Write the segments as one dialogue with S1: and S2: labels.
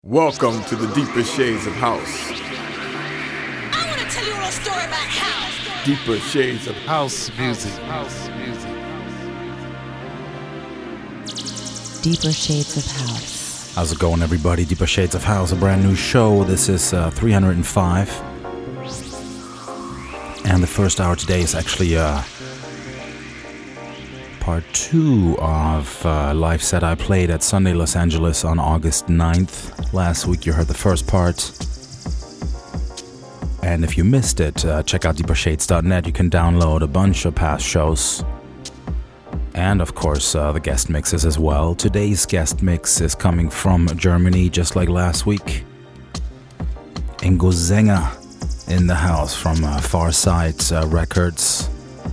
S1: Welcome to the deeper shades of house.
S2: I want to tell you a little story about house.
S1: Deeper shades of
S3: House music. House music.
S4: Deeper Shades of House.
S5: How's it going, everybody? Deeper Shades of House, a brand new show. This is 305. And the first hour today is actually part 2 of a live set I played at Sunday Los Angeles on August 9th. Last week you heard the first part. And if you missed it, check out deepershades.net. You can download a bunch of past shows. And of course, the guest mixes as well. Today's guest mix is coming from Germany, just like last week. Ingo Zenger in the house from Farsight Records.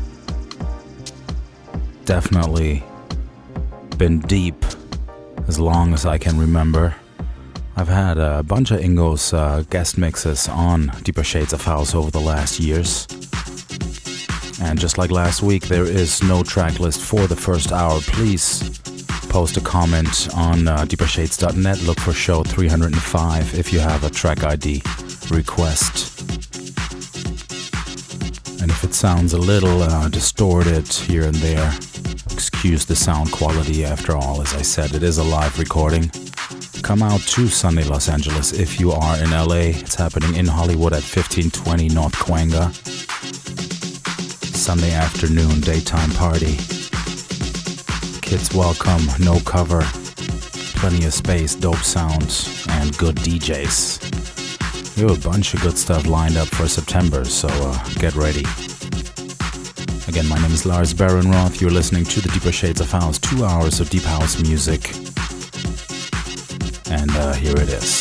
S5: Definitely been deep as long as I can remember. I've had a bunch of Ingo's guest mixes on Deeper Shades of House over the last years. And just like last week, there is no track list for the first hour. Please post a comment on deepershades.net. Look for show 305 if you have a track ID request. And if it sounds a little distorted here and there, excuse the sound quality. After all, as I said, it is a live recording. Come out to Sunday Los Angeles if you are in LA. It's happening in Hollywood at 1520 North Cahuenga. Sunday afternoon, daytime party. Kids welcome, no cover, plenty of space, dope sounds, and good DJs. We have a bunch of good stuff lined up for September, so get ready. Again, my name is Lars Barenroth. You're listening to the Deeper Shades of House, 2 hours of deep house music. And here it is.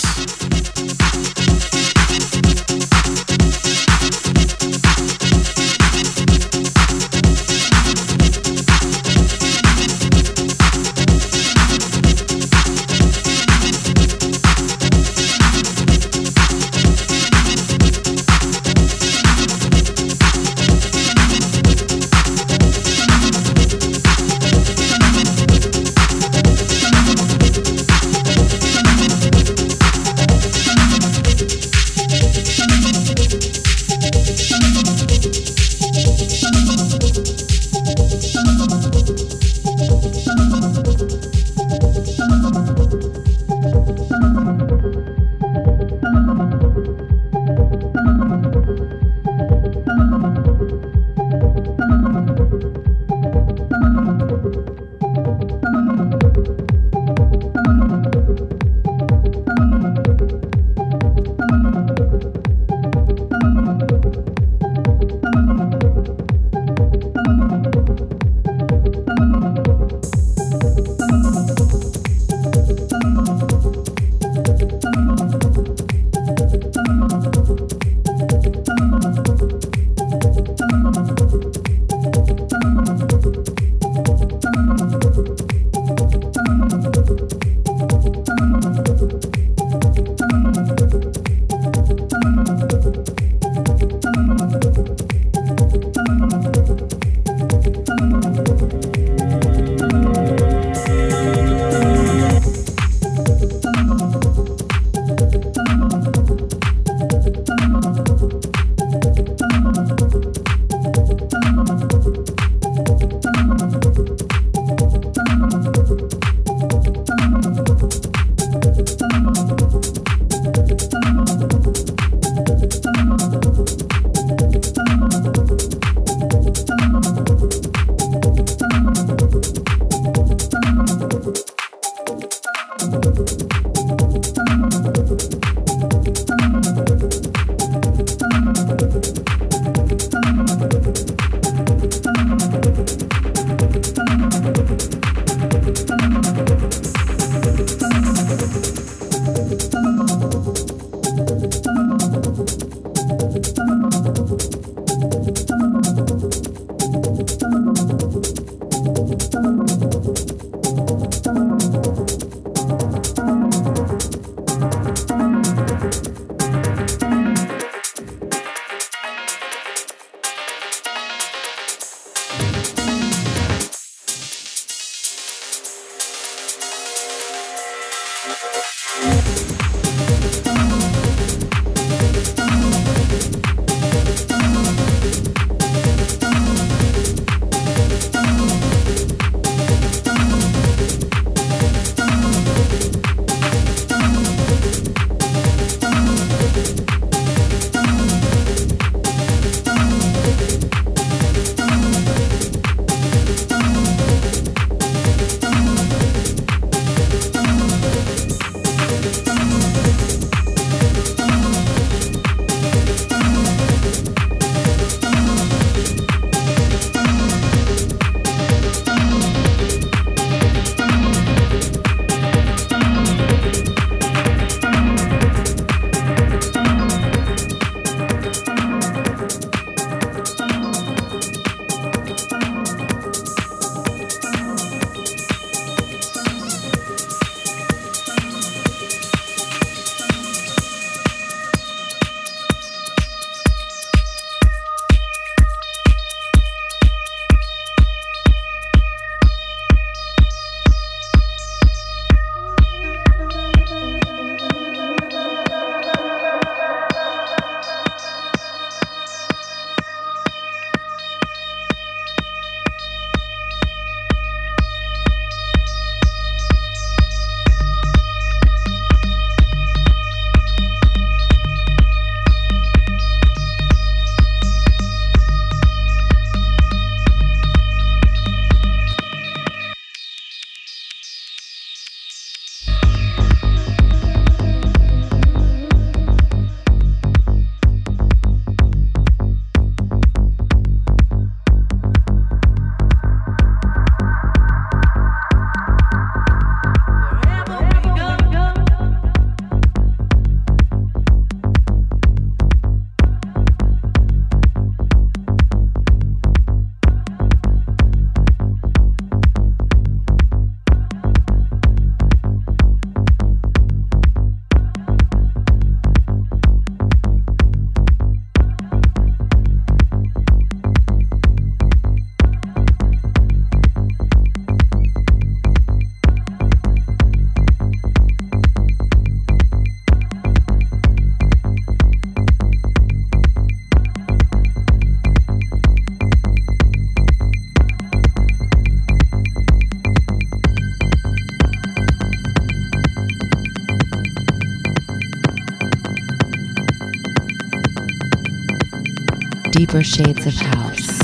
S4: Deeper shades of house.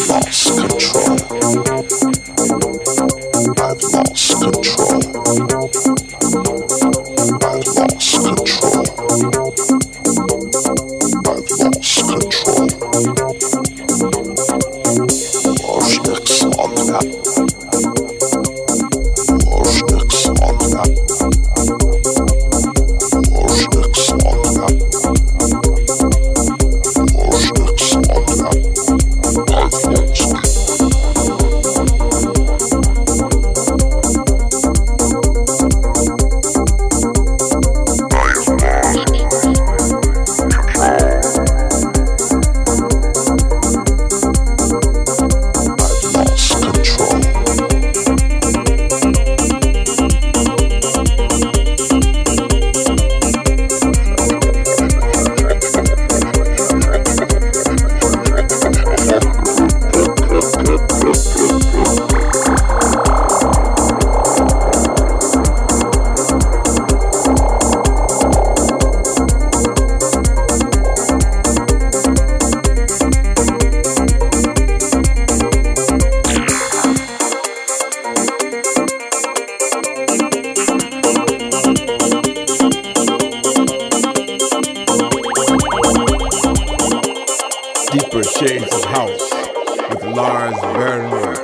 S1: Shades of House with Lars Bernhardt.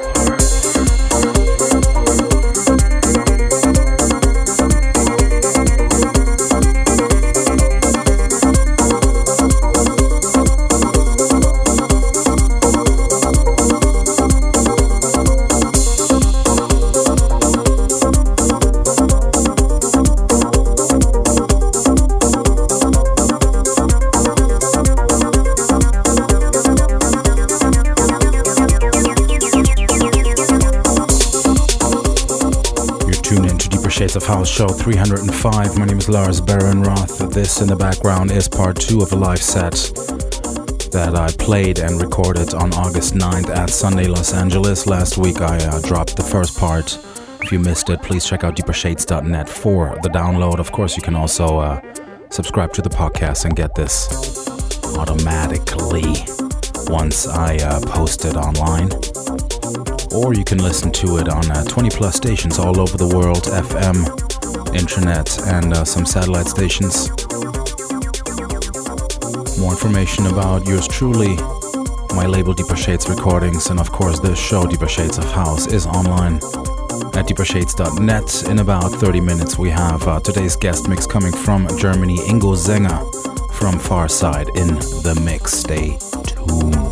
S5: Shades of House show 305. My name is Lars Bernhardt. This in the background is part 2 of a live set that I played and recorded on August 9th at Sunday Los Angeles. Last week I dropped the first part. If you missed it, please check out deepershades.net for the download. Of course, you can also subscribe to the podcast and get this automatically once I post it online. Or you can listen to it on 20 plus stations all over the world, FM, internet, and some satellite stations. More information about yours truly, my label Deeper Shades Recordings, and of course this show, Deeper Shades of House, is online at deepershades.net. In about 30 minutes we have today's guest mix coming from Germany, Ingo Zenger from Farside in the mix. Stay tuned.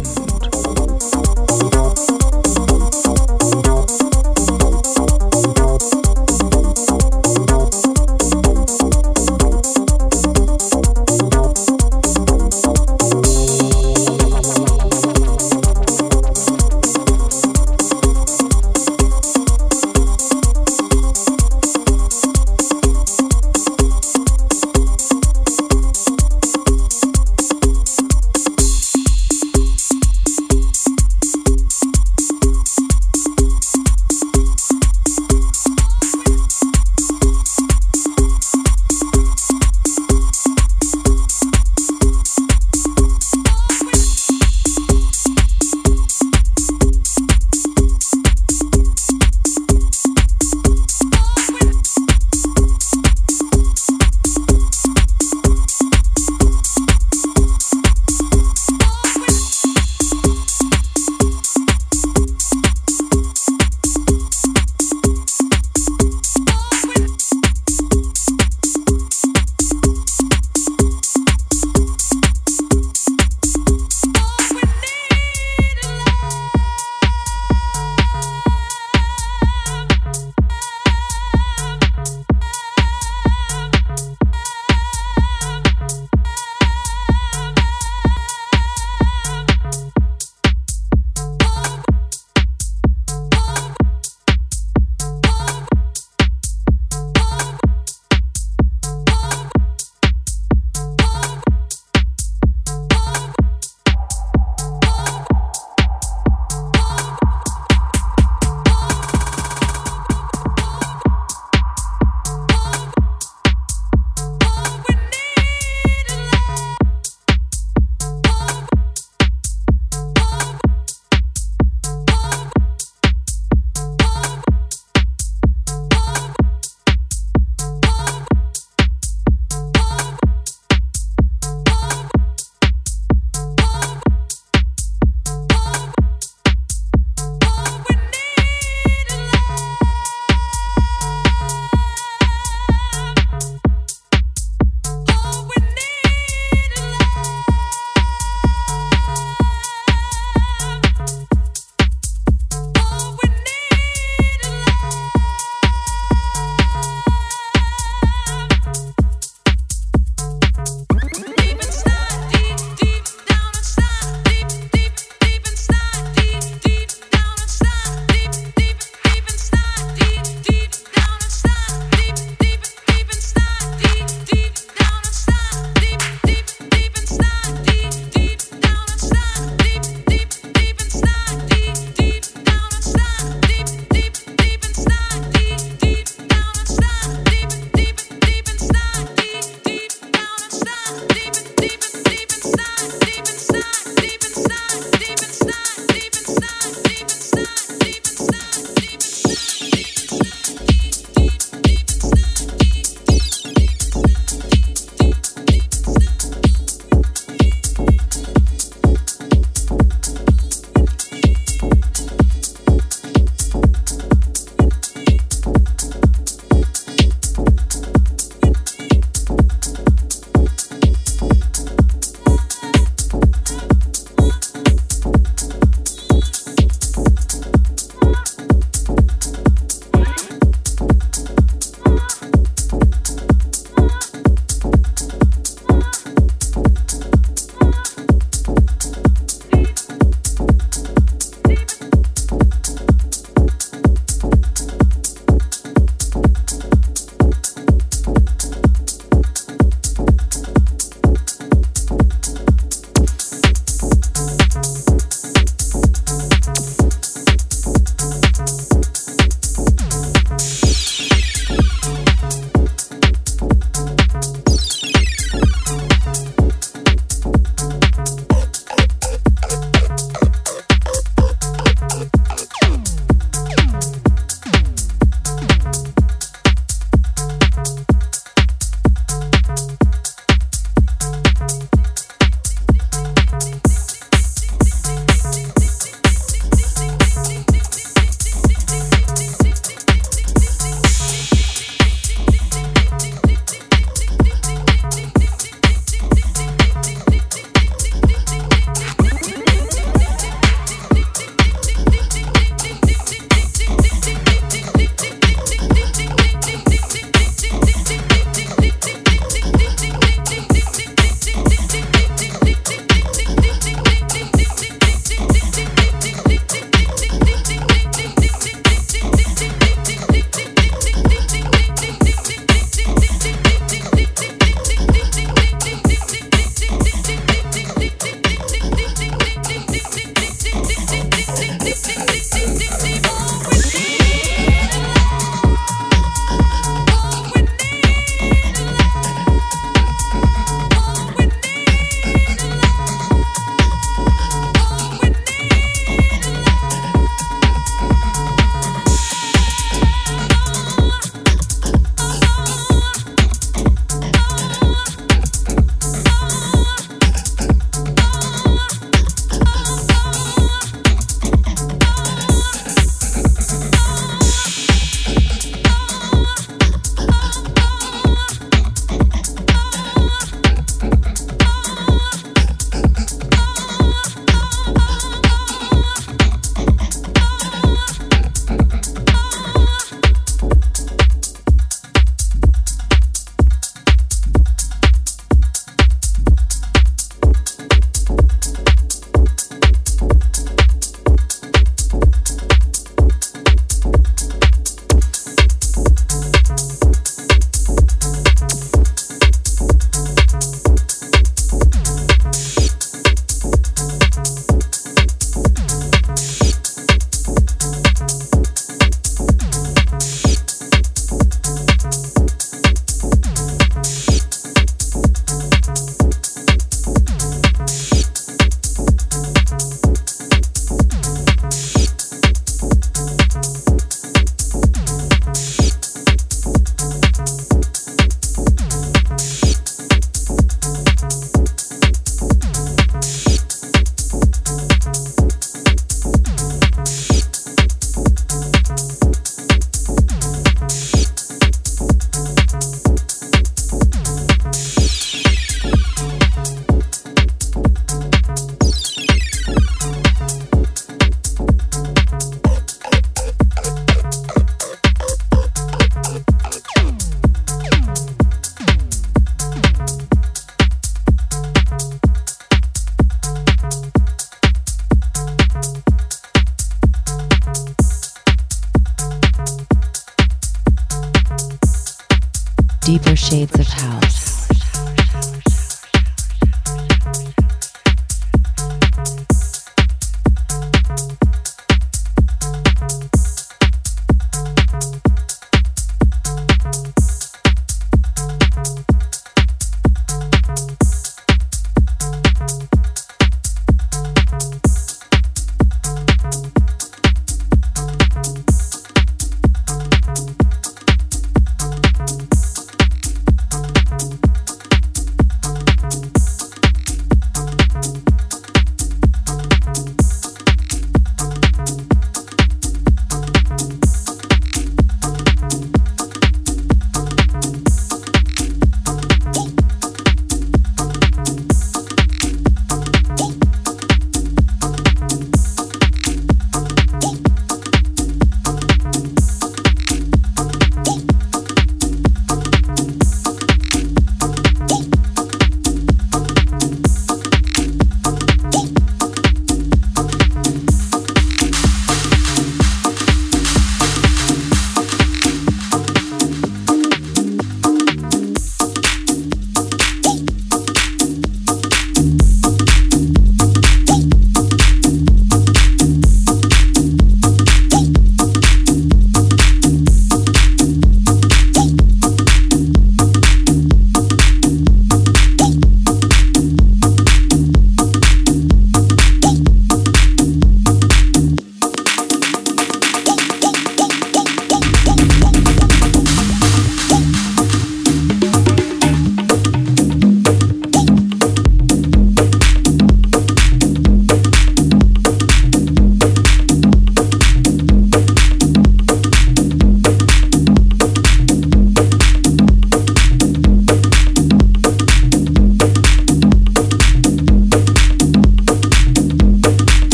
S4: Deeper shades of house.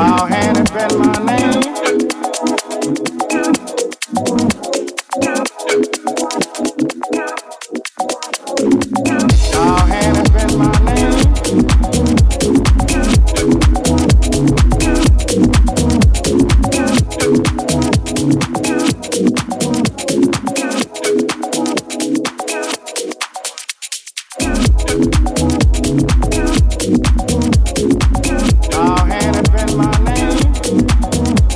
S6: Dog Hand has been my name. Dog Hand has been my name. Dog Hand has been my name.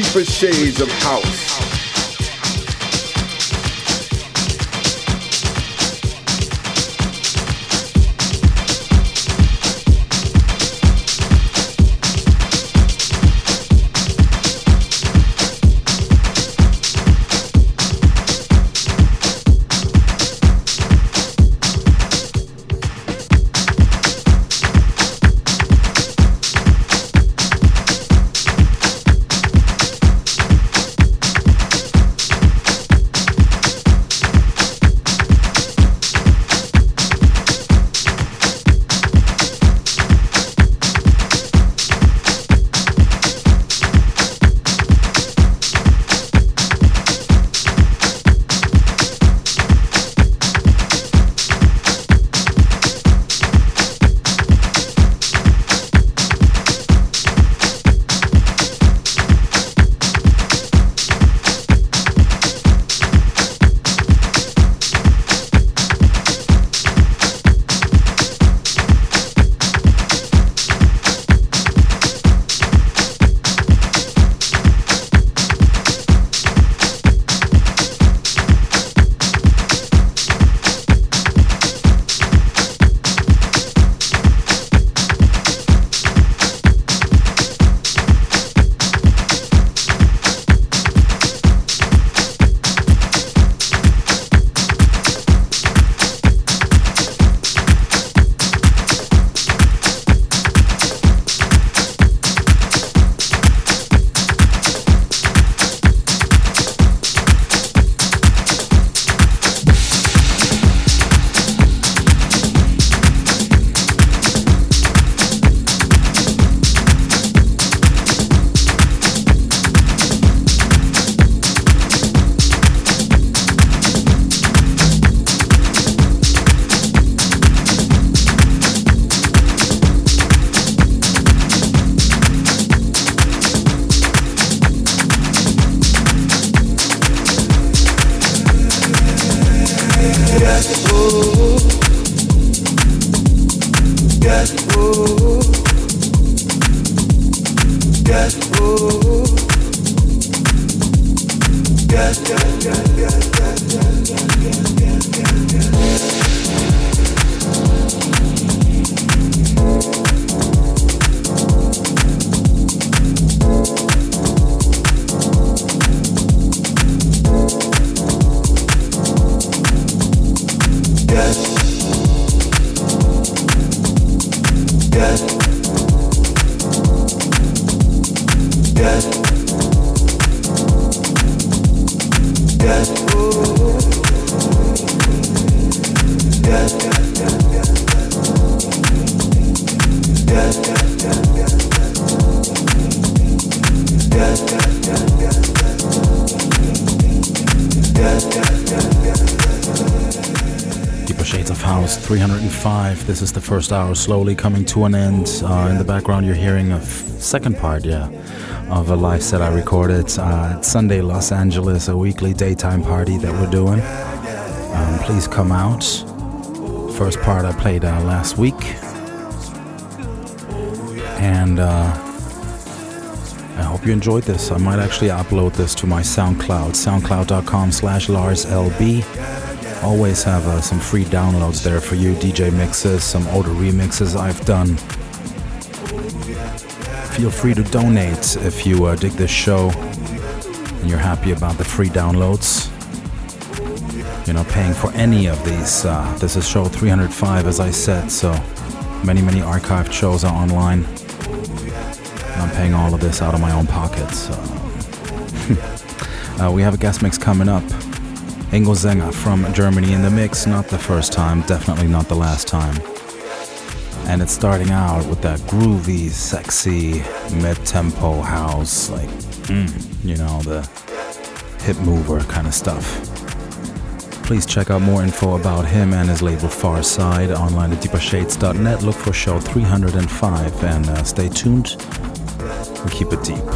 S1: Deeper shades of house.
S5: Deeper Shades of House 305. This is the first hour slowly coming to an end. In the background you're hearing a second part, of a live set I recorded at Sunday Los Angeles, a weekly daytime party that we're doing. Please come out. First part I played last week. And I hope you enjoyed this. I might actually upload this to my SoundCloud, soundcloud.com/LarsLB. Always have some free downloads there for you, DJ mixes, some older remixes I've done. Feel free to donate if you dig this show and you're happy about the free downloads. You're not paying for any of these. This is show 305, as I said, so many archived shows are online. I'm paying all of this out of my own pocket. So. We have a guest mix coming up. Ingo Zenger from Germany in the mix. Not the first time, definitely not the last time. And it's starting out with that groovy, sexy, mid-tempo house, like, the hip mover kind of stuff. Please check out more info about him and his label Far Side online at deepershades.net. Look for show 305 and stay tuned. We keep it deep.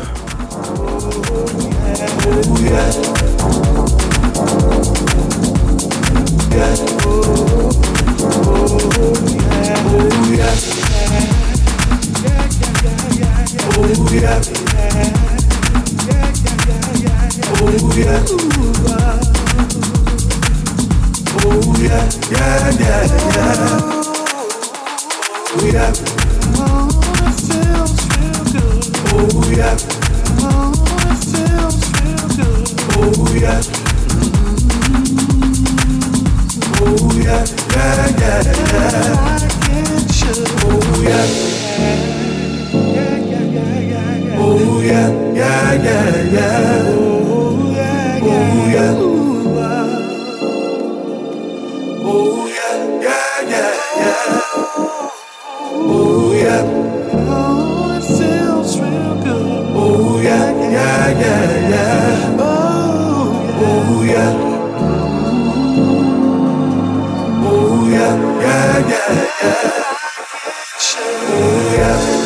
S7: yeah.